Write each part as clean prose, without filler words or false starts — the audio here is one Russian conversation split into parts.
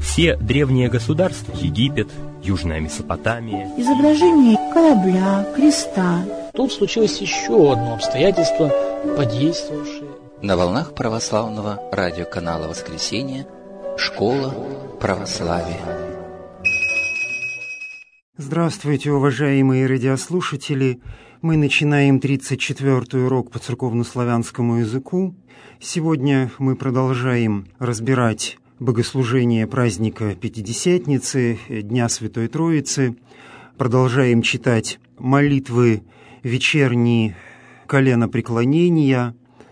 Все древние государства, Египет, Южная Месопотамия, изображение корабля, креста. Тут случилось еще одно обстоятельство, подействовавшее. На волнах православного радиоканала «Воскресенье» «Школа православия». Здравствуйте, уважаемые радиослушатели! Мы начинаем 34-й урок по церковнославянскому языку. Сегодня мы продолжаем разбирать богослужение праздника Пятидесятницы, Дня Святой Троицы. Продолжаем читать молитвы вечерние коленопреклонения.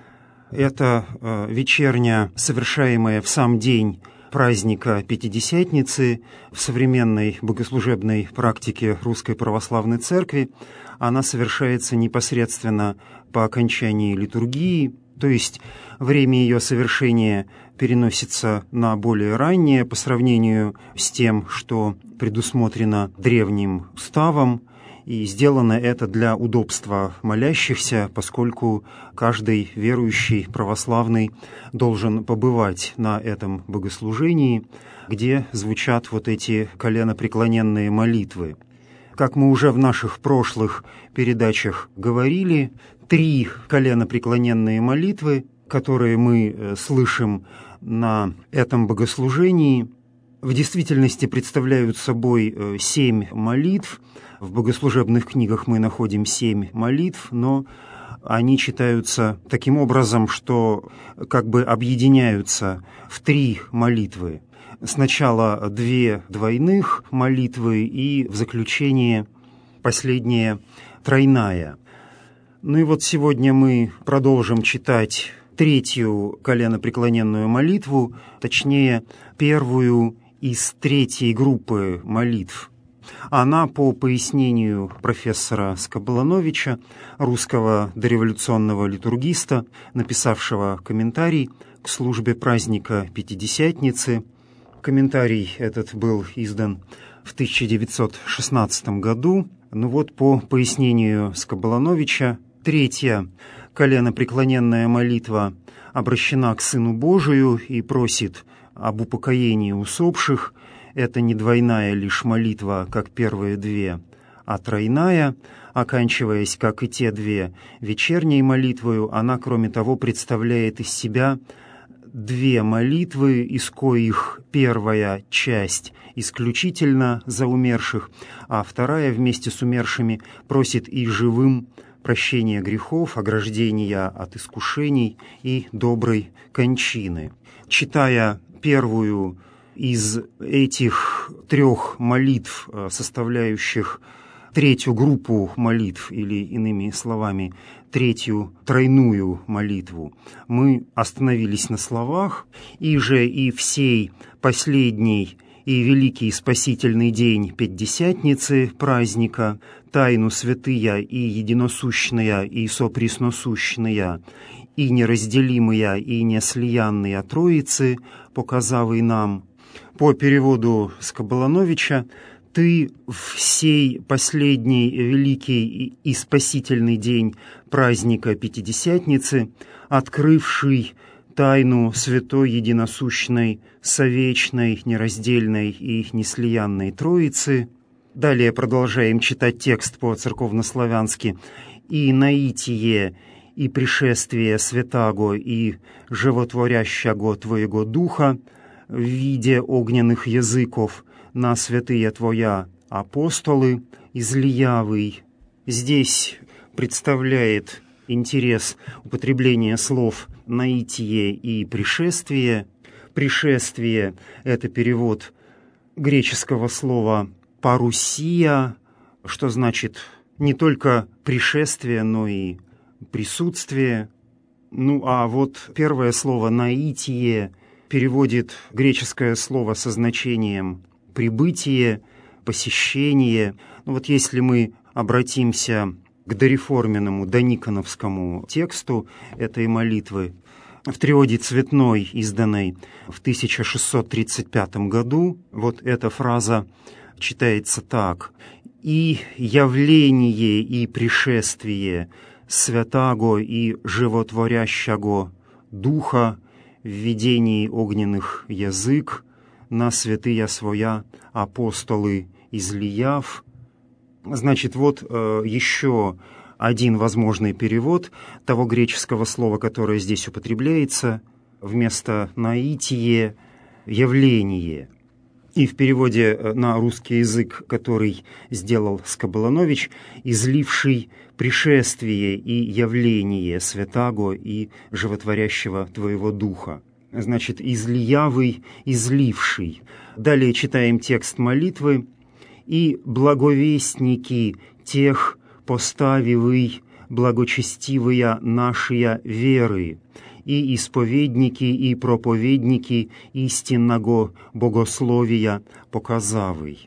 Это вечерня, совершаемая в сам день праздника Пятидесятницы в современной богослужебной практике Русской Православной Церкви. Она совершается непосредственно по окончании литургии, то есть время ее совершения переносится на более раннее по сравнению с тем, что предусмотрено древним уставом, и сделано это для удобства молящихся, поскольку каждый верующий православный должен побывать на этом богослужении, где звучат вот эти коленопреклоненные молитвы. Как мы уже в наших прошлых передачах говорили, 3 коленопреклоненные молитвы, которые мы слышим на этом богослужении, в действительности представляют собой 7 молитв. В богослужебных книгах мы находим 7 молитв, но они читаются таким образом, что как бы объединяются в 3 молитвы. Сначала 2 двойных молитвы и в заключение последняя тройная. Ну и вот сегодня мы продолжим читать 3-ю коленопреклоненную молитву, точнее 1-ю из 3-й группы молитв. Она, по пояснению профессора Скоблановича, русского дореволюционного литургиста, написавшего комментарий к службе праздника Пятидесятницы. Комментарий этот был издан в 1916 году. Ну вот, по пояснению Скоблановича, 3-я коленопреклоненная молитва обращена к Сыну Божию и просит об упокоении усопших. Это не двойная лишь молитва, как первые 2, а тройная, оканчиваясь, как и те 2, вечерней молитвою. Она, кроме того, представляет из себя 2 молитвы, из коих 1-я часть исключительно за умерших, а 2-я вместе с умершими просит и живым прощения грехов, ограждения от искушений и доброй кончины. Читая 1-ю из этих 3 молитв, составляющих 3-ю группу молитв, или, иными словами, 3-ю тройную молитву, мы остановились на словах: «И же и всей последний и великий спасительный день Пятидесятницы праздника, тайну святыя и единосущная и сопресносущная, и неразделимая и неслиянная Троицы, показавый нам». По переводу Скоблановича, «Ты в сей последний великий и спасительный день праздника Пятидесятницы, открывший тайну святой единосущной, совечной, нераздельной и неслиянной Троицы». Далее продолжаем читать текст по-церковнославянски. «И наитие, и пришествие святаго, и животворящего Твоего Духа, в виде огненных языков, на святые Твоя апостолы, излиявый». Здесь представляет интерес употребление слов «наитие» и «пришествие». «Пришествие» — это перевод греческого слова «парусия», что значит не только пришествие, но и присутствие. Ну а вот первое слово «наитие» переводит греческое слово со значением «прибытие», «посещение». Ну вот если мы обратимся к дореформенному, дониконовскому тексту этой молитвы, в триоде Цветной, изданной в 1635 году, вот эта фраза читается так: «И явление и пришествие святаго и животворящего Духа в видении огненных язык на святыя своя апостолы излияв». Значит, вот еще один возможный перевод того греческого слова, которое здесь употребляется, вместо «наитие» — «явление». И в переводе на русский язык, который сделал Скобеланович, «изливший пришествие и явление святаго и животворящего Твоего Духа». Значит, «излиявый, изливший». Далее читаем текст молитвы. «И благовестники тех поставивый благочестивыя нашия веры, и исповедники, и проповедники истинного богословия показавый».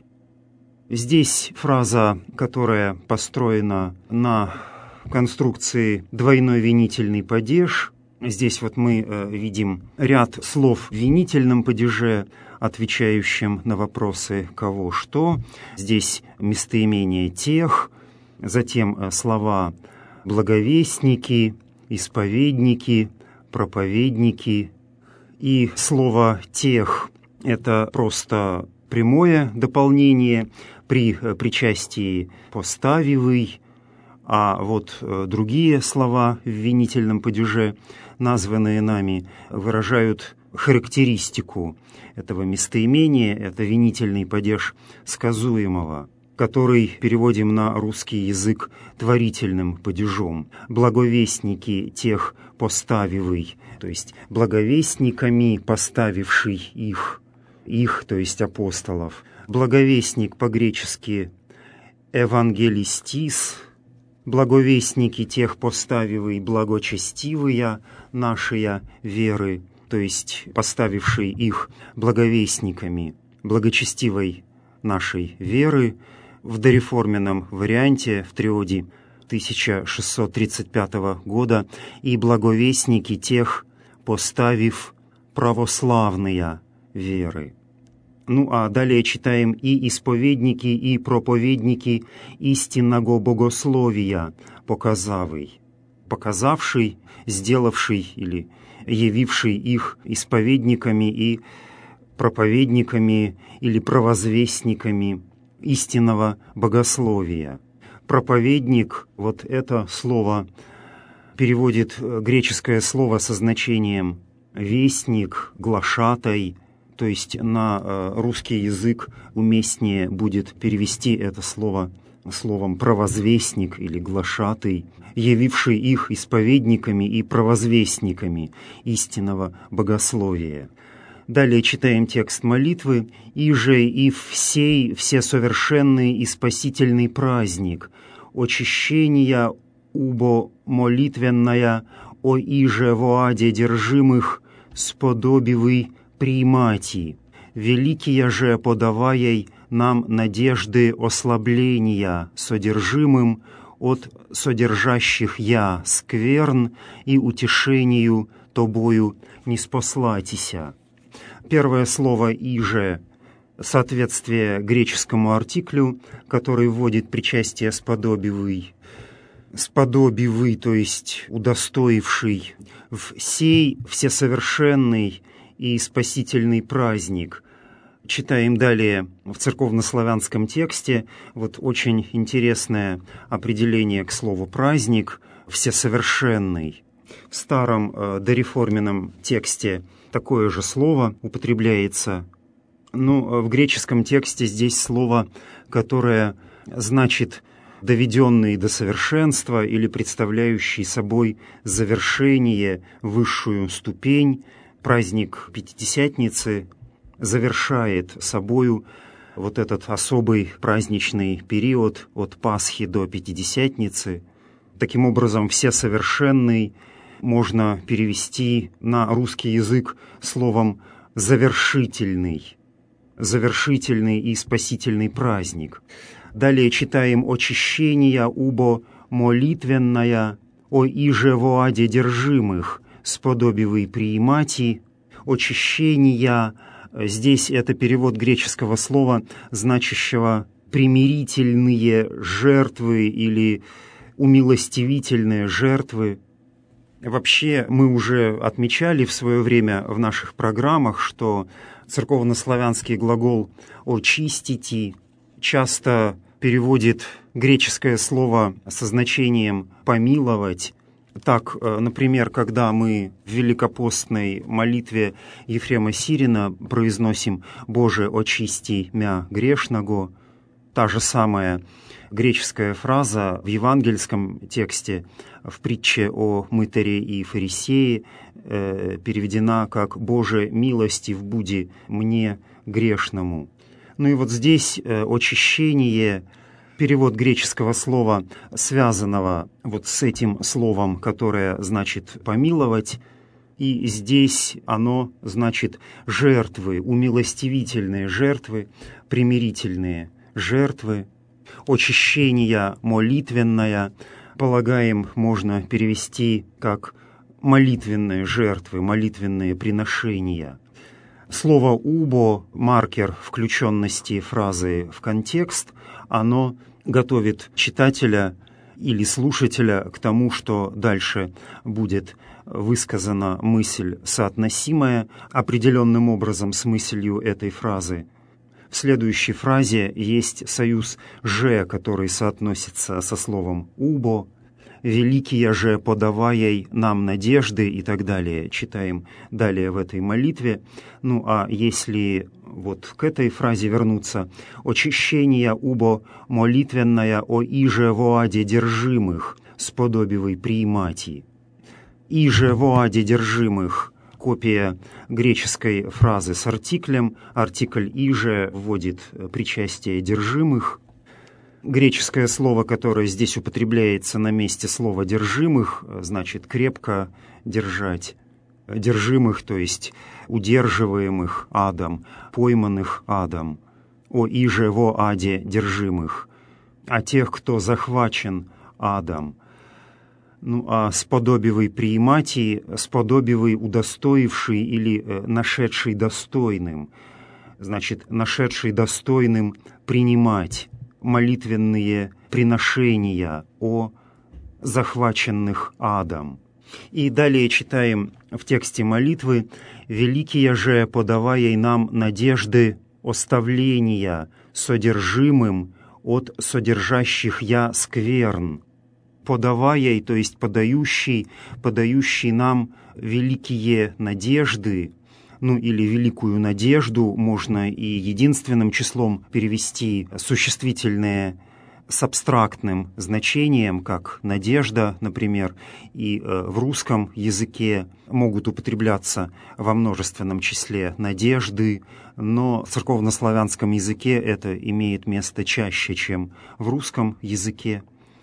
Здесь фраза, которая построена на конструкции двойной винительный падеж. Здесь вот мы видим ряд слов в винительном падеже, отвечающим на вопросы «кого?», «что?». Здесь местоимение «тех», затем слова «благовестники», «исповедники», «проповедники». И слово «тех» — это просто прямое дополнение при причастии «поставивый», а вот другие слова в винительном падеже, названные нами, выражают характеристику этого местоимения. Это винительный падеж сказуемого, который переводим на русский язык творительным падежом. «Благовестники тех поставивый», то есть благовестниками поставивший их, то есть апостолов. Благовестник по-гречески «евангелистис», благовестники тех поставивый благочестивыя нашия веры, то есть поставивший их благовестниками благочестивой нашей веры, в дореформенном варианте в триоде 1635 года, и благовестники тех поставив православные веры. Ну а далее читаем «и исповедники, и проповедники истинного богословия показавый», показавший, сделавший или явивший их исповедниками и проповедниками или провозвестниками истинного богословия. Проповедник, вот это слово переводит греческое слово со значением «вестник», «глашатай», то есть на русский язык уместнее будет перевести это слово словом «провозвестник» или «глашатый», явивший их исповедниками и провозвестниками истинного богословия. Далее читаем текст молитвы. «Иже и всей всесовершенный и спасительный праздник, очищения убо молитвенная, о иже воаде держимых, сподобивый приимати, великие же подаваяй нам надежды ослабления содержимым от содержащих я скверн и утешению тобою ниспослатися». Первое слово «иже» — соответствие греческому артиклю, который вводит причастие «сподобивый». «Сподобивый», то есть удостоивший, в сей всесовершенный и спасительный праздник. Читаем далее в церковнославянском тексте вот очень интересное определение к слову «праздник» — «всесовершенный». В старом дореформенном тексте такое же слово употребляется, но в греческом тексте здесь слово, которое значит «доведенный до совершенства» или представляющий собой завершение, высшую ступень. Праздник Пятидесятницы завершает собою вот этот особый праздничный период от Пасхи до Пятидесятницы. Таким образом, «всесовершенный» можно перевести на русский язык словом «завершительный», завершительный и спасительный праздник. Далее читаем «очищения убо молитвенная, о иже воаде держимых, сподобивый приимати». Очищения, здесь это перевод греческого слова, значащего примирительные жертвы или умилостивительные жертвы. Вообще, мы уже отмечали в свое время в наших программах, что церковнославянский глагол «очистити» часто переводит греческое слово со значением «помиловать». Так, например, когда мы в великопостной молитве Ефрема Сирина произносим «Боже, очисти мя грешного», та же самая греческая фраза в евангельском тексте в притче о мытаре и фарисее переведена как «Боже, милостив буди мне грешному». Ну и вот здесь очищение, перевод греческого слова, связанного вот с этим словом, которое значит «помиловать», и здесь оно значит «жертвы», умилостивительные жертвы, примирительные жертвы, очищение молитвенное, полагаем, можно перевести как молитвенные жертвы, молитвенные приношения. Слово «убо», маркер включенности фразы в контекст, оно готовит читателя или слушателя к тому, что дальше будет высказана мысль, соотносимая определенным образом с мыслью этой фразы. В следующей фразе есть союз «же», который соотносится со словом «убо», «великие же подавай нам надежды» и так далее. Читаем далее в этой молитве. Ну а если вот к этой фразе вернуться: «очищение убо молитвенная о иже воаде держимых, сподобивай приимати». «Иже воаде держимых» — копия греческой фразы с артиклем. Артикль «иже» вводит причастие держимых. Греческое слово, которое здесь употребляется на месте слова «держимых», значит «крепко держать». Держимых, то есть удерживаемых адом, пойманных адом. «О иже во аде держимых», а тех, кто захвачен адом. Ну а «сподобивай приимати», «сподобивай удостоивший» или «нашедший достойным», значит «нашедший достойным принимать» молитвенные приношения о захваченных адом. И далее читаем в тексте молитвы: «Великие же подавай нам надежды оставления содержимым от содержащих я скверн». Подавай, то есть подающий нам великие надежды, ну или великую надежду можно и единственным числом перевести, существительное с абстрактным значением, как надежда, например, и в русском языке могут употребляться во множественном числе надежды, но в церковнославянском языке это имеет место чаще, чем в русском языке.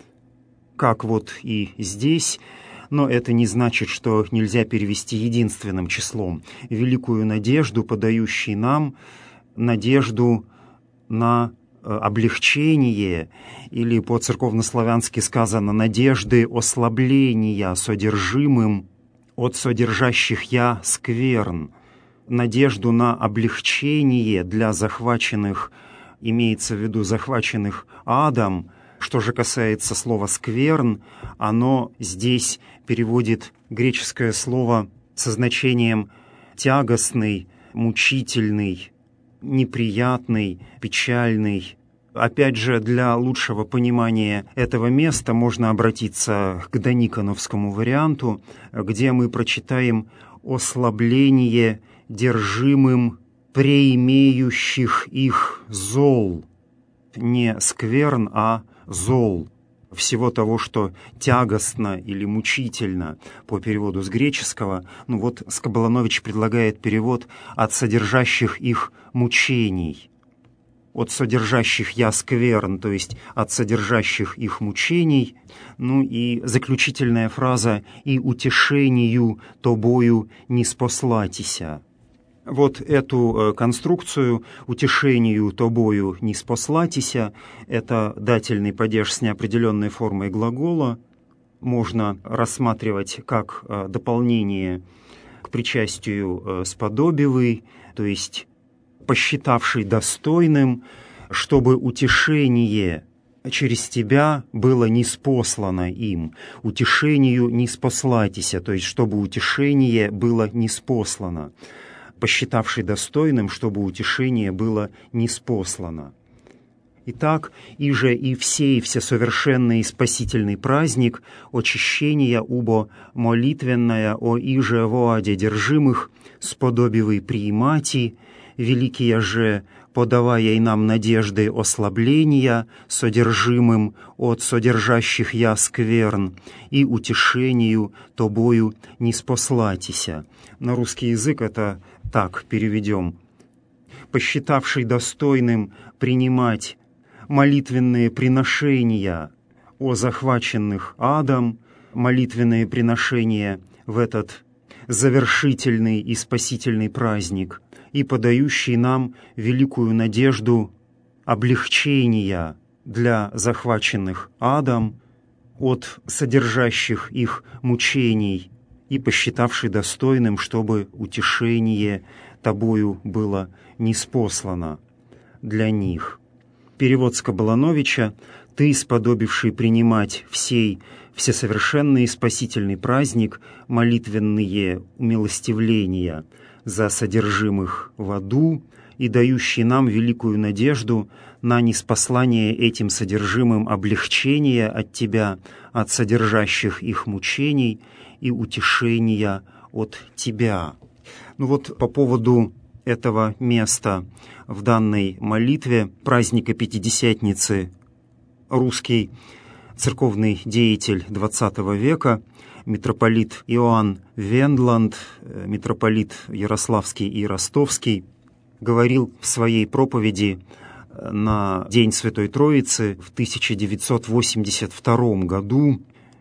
Как вот и здесь. Но это не значит, что нельзя перевести единственным числом. Великую надежду, подающий нам надежду на облегчение, или по-церковнославянски сказано «надежды ослабления содержимым от содержащих я скверн». Надежду на облегчение для захваченных, имеется в виду захваченных адом. Что же касается слова «скверн», оно здесь переводит греческое слово со значением «тягостный», «мучительный», «неприятный», «печальный». Опять же, для лучшего понимания этого места можно обратиться к дониконовскому варианту, где мы прочитаем «ослабление держимым преимеющих их зол». Не скверн, а зол, всего того, что тягостно или мучительно по переводу с греческого. Ну вот Скоболанович предлагает перевод «от содержащих их мучений». От содержащих я скверн, то есть от содержащих их мучений. Ну и заключительная фраза «и утешению тобою не спослатися». Вот эту конструкцию «утешению тобою не спослатися» — это дательный падеж с неопределенной формой глагола. Можно рассматривать как дополнение к причастию «сподобивый», то есть посчитавший достойным, чтобы утешение через тебя было ниспослано им, утешению ниспослатися, то есть чтобы утешение было ниспослано, посчитавший достойным, чтобы утешение было ниспослано. Итак, иже и всей всесовершенный спасительный праздник очищения убо молитвенная о иже воаде держимых сподобивый приимати, великие же подавая и нам надежды ослабления содержимым от содержащих я скверн и утешению тобою ниспослатися. На русский язык это так переведем. Посчитавший достойным принимать молитвенные приношения о захваченных адом, молитвенные приношения в этот завершительный и спасительный праздник, и подающий нам великую надежду облегчения для захваченных адом от содержащих их мучений, и посчитавший достойным, чтобы утешение тобою было ниспослано для них. Перевод Скоболановича: «Ты, сподобивший принимать всей всесовершенный и спасительный праздник, молитвенные умилостивления за содержимых в аду и дающий нам великую надежду на ниспослание этим содержимым облегчения от Тебя, от содержащих их мучений и утешения от Тебя». Ну вот по поводу этого места в данной молитве праздника Пятидесятницы русский церковный деятель XX века, митрополит Иоанн Вендланд, митрополит Ярославский и Ростовский, говорил в своей проповеди на День Святой Троицы в 1982 году: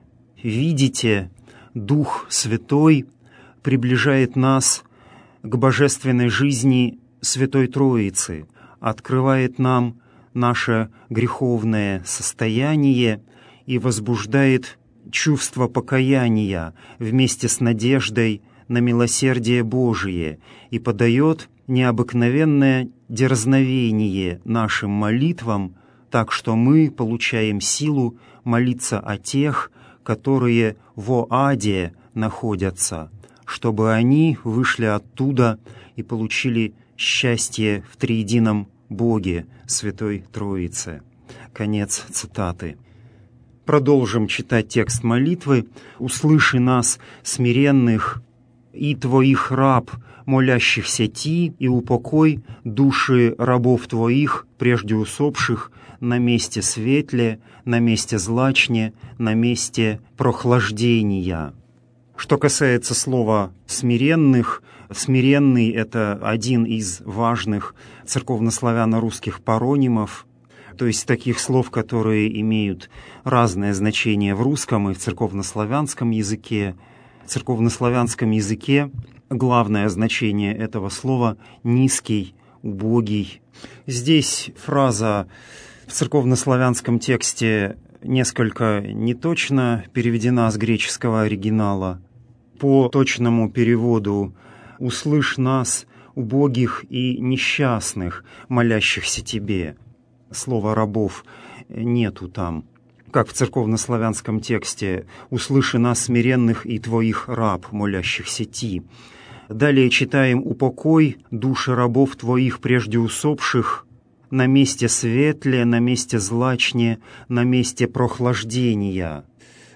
«Видите, Дух Святой приближает нас к божественной жизни Святой Троицы, открывает нам наше греховное состояние и возбуждает чувство покаяния вместе с надеждой на милосердие Божие и подает необыкновенное дерзновение нашим молитвам, так что мы получаем силу молиться о тех, которые во аде находятся, чтобы они вышли оттуда и получили счастье в триедином Боге, Святой Троице». Конец цитаты. Продолжим читать текст молитвы. «Услыши нас, смиренных, и Твоих раб, молящихся Ти, и упокой души рабов Твоих, прежде усопших, на месте светле, на месте злачне, на месте прохлаждения». Что касается слова «смиренных», «смиренный» — это один из важных церковнославяно-русских паронимов, то есть таких слов, которые имеют разное значение в русском и в церковнославянском языке. В церковнославянском языке главное значение этого слова — низкий, убогий. Здесь фраза в церковнославянском тексте несколько неточно переведена с греческого оригинала. По точному переводу «услышь нас, убогих и несчастных, молящихся Тебе». Слова «рабов» нету там. Как в церковнославянском тексте «услыши нас, смиренных, и Твоих раб, молящихся Ти». Далее читаем «упокой души рабов Твоих, прежде усопших, на месте светле, на месте злачне, на месте прохлаждения».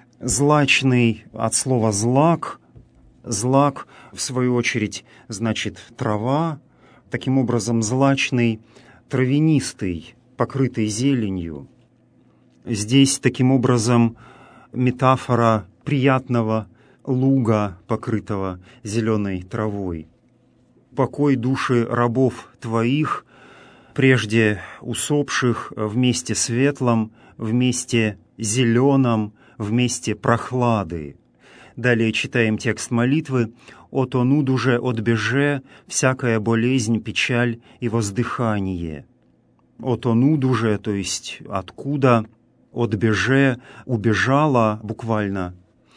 Злачный от слова «злак». Злак, в свою очередь, значит трава. Таким образом, злачный, травянистый, покрытый зеленью. Здесь, таким образом, метафора приятного луга, покрытого зеленой травой. «Покой души рабов Твоих, прежде усопших, в месте светлом, в месте зеленом, в месте прохлады». Далее читаем текст молитвы: «От онуд уже отбеже всякая болезнь, печаль и воздыхание». От онуд уже, то есть откуда, отбеже, убежала буквально.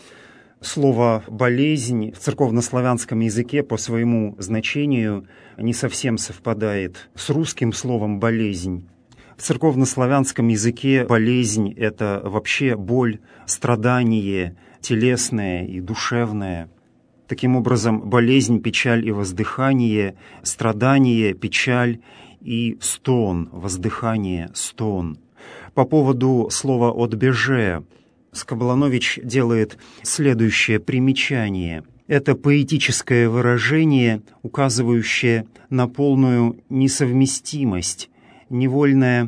Слово «болезнь» в церковнославянском языке по своему значению не совсем совпадает с русским словом «болезнь». В церковнославянском языке болезнь — это вообще боль, страдание телесное и душевное. Таким образом, болезнь, печаль и воздыхание, страдание, печаль и стон, воздыхание, стон. По поводу слова «отбеже» Скобеланович делает следующее примечание. Это поэтическое выражение, указывающее на полную несовместимость, невольное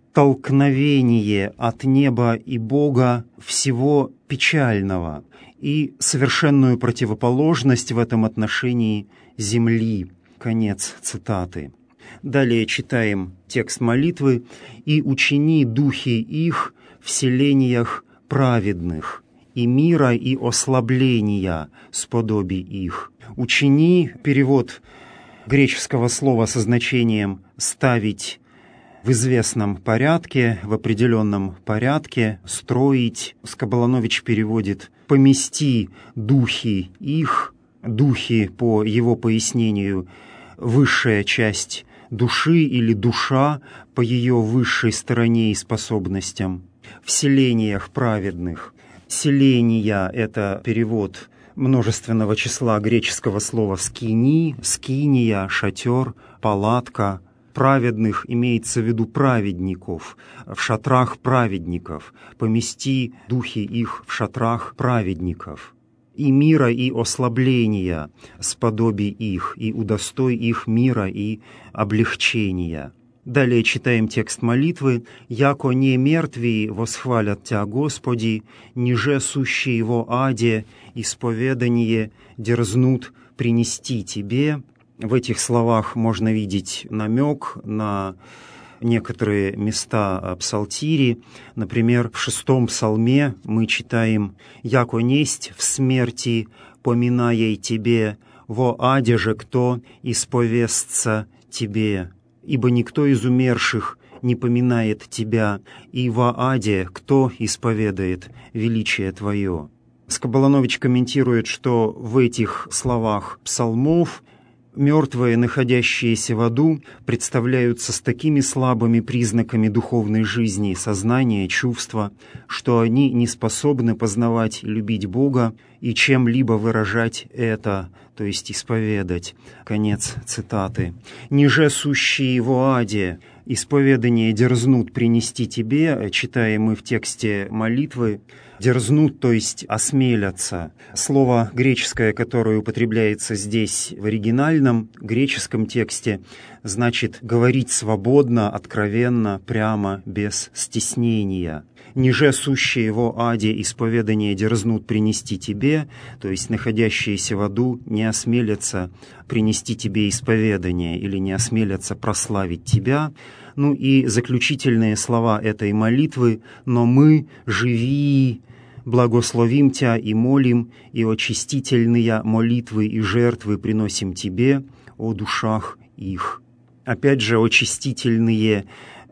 оттолкновение от неба и Бога всего печального и совершенную противоположность в этом отношении земли. Конец цитаты. Далее читаем текст молитвы. «И учини духи их в селениях праведных, и мира, и ослабления сподоби их». «Учини» — перевод греческого слова со значением «ставить в известном порядке, в определенном порядке, строить». Скобеланович переводит «помести духи их». Духи, по его пояснению, высшая часть души или душа по ее высшей стороне и способностям. В селениях праведных. Селения — это перевод множественного числа греческого слова «скини», «скиния», «шатер», «палатка». Праведных имеется в виду праведников, в шатрах праведников. «Помести духи их в шатрах праведников». И мира, и ослабления сподоби их, и удостой их мира и облегчения. Далее читаем текст молитвы. «Яко не мертвии восхвалят Тя, Господи, ниже сущие во аде исповедание дерзнут принести Тебе». В этих словах можно видеть намек на некоторые места псалтири. Например, в 6-м псалме мы читаем «Яко несть в смерти поминая Тебе, во аде же кто исповестся Тебе, ибо никто из умерших не поминает Тебя, и во аде кто исповедает величие Твое». Скобеланович комментирует, что в этих словах псалмов мертвые, находящиеся в аду, представляются с такими слабыми признаками духовной жизни, сознания, чувства, что они не способны познавать и любить Бога и чем-либо выражать это, то есть исповедать. Конец цитаты. «Ниже сущие во аде исповедание дерзнут принести Тебе», читаем мы в тексте молитвы, «дерзнут», то есть осмелятся. Слово греческое, которое употребляется здесь в оригинальном греческом тексте, значит говорить свободно, откровенно, прямо, без стеснения. «Ниже сущие во аде исповедание дерзнут принести Тебе», то есть находящиеся в аду не осмелятся принести Тебе исповедание или не осмелятся прославить Тебя. Ну и заключительные слова этой молитвы: «Но мы, живи, благословим Тя и молим, и очистительные молитвы и жертвы приносим Тебе, о душах их». Опять же, очистительные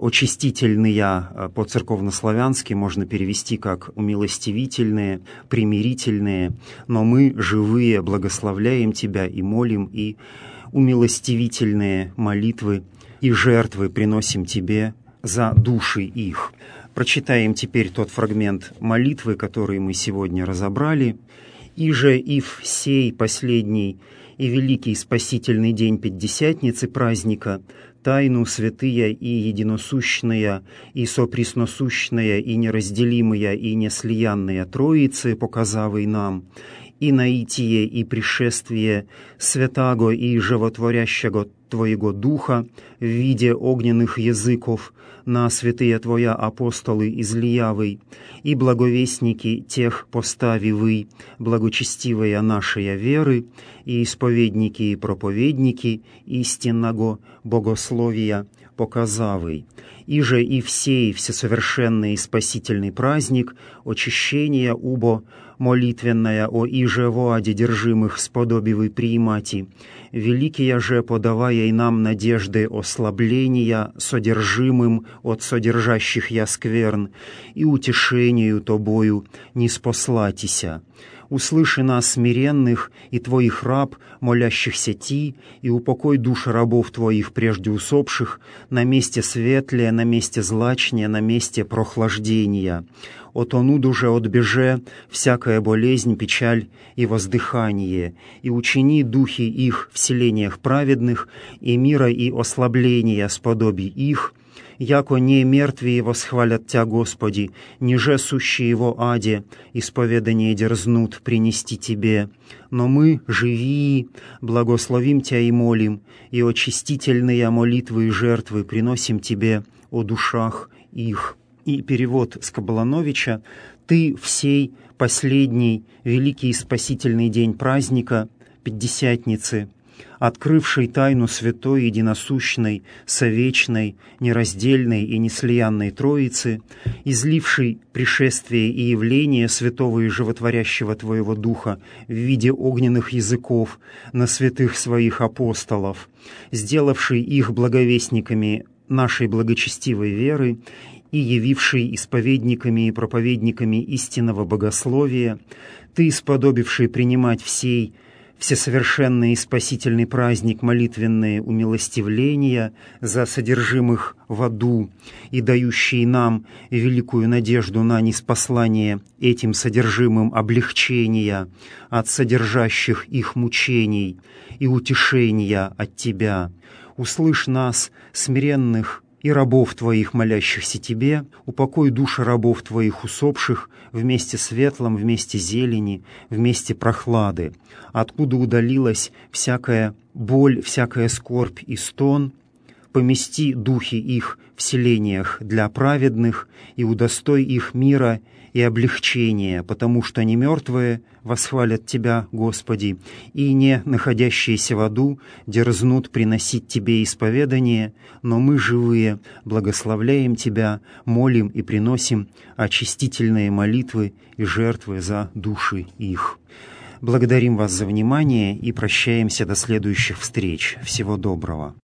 по-церковнославянски можно перевести как умилостивительные, примирительные, «но мы, живые, благословляем Тебя и молим, и умилостивительные молитвы и жертвы приносим Тебе за души их». Прочитаем теперь тот фрагмент молитвы, который мы сегодня разобрали. «Иже и в сей последний и великий спасительный день Пятидесятницы праздника тайну святыя и единосущная, и сопресносущная, и неразделимая, и неслиянная Троицы показавый нам, и наитие и пришествие святаго и животворящего Твоего Духа в виде огненных языков на святые Твоя апостолы излиявый, и благовестники тех поставивый, благочестивая нашей веры, и исповедники и проповедники истинного богословия показавый, иже и всей всесовершенный спасительный праздник очищения убо молитвенная о иже воаде держимых сподобивый приимати, великие же подавая и нам надежды ослабления содержимым от содержащих я скверн, и утешению тобою не спослатися. Услыши нас, смиренных, и Твоих раб, молящихся Ти, и упокой души рабов Твоих, прежде усопших, на месте светлее, на месте злачнее, на месте прохлаждения. От онуду же отбеже всякая болезнь, печаль и воздыхание, и учини духи их в селениях праведных, и мира и ослабления сподоби их, яко не мертвые восхвалят Тя, Господи, ниже сущие его аде, исповедание дерзнут принести Тебе. Но мы, живи, благословим Тя и молим, и очистительные молитвы и жертвы приносим Тебе о душах их». И перевод Скоболановича: «Ты в сей последний великий и спасительный день праздника, Пятидесятницы, открывший тайну святой, единосущной, совечной, нераздельной и неслиянной Троицы, изливший пришествие и явление святого и животворящего Твоего Духа в виде огненных языков на святых Своих апостолов, сделавший их благовестниками нашей благочестивой веры и явивший исповедниками и проповедниками истинного богословия, Ты, сподобивший принимать всей всесовершенный и спасительный праздник молитвенные умилостивления за содержимых в аду и дающий нам великую надежду на ниспослание этим содержимым облегчения от содержащих их мучений и утешения от Тебя. Услышь нас, смиренных и рабов Твоих, молящихся Тебе, упокой души рабов Твоих усопших вместе светлом, вместе зелени, вместе прохлады, откуда удалилась всякая боль, всякая скорбь и стон, помести духи их в селениях для праведных и удостой их мира и облегчения, потому что не мертвые восхвалят Тебя, Господи, и не находящиеся в аду дерзнут приносить Тебе исповедание, но мы, живые, благословляем Тебя, молим и приносим очистительные молитвы и жертвы за души их. Благодарим вас за внимание и прощаемся до следующих встреч. Всего доброго.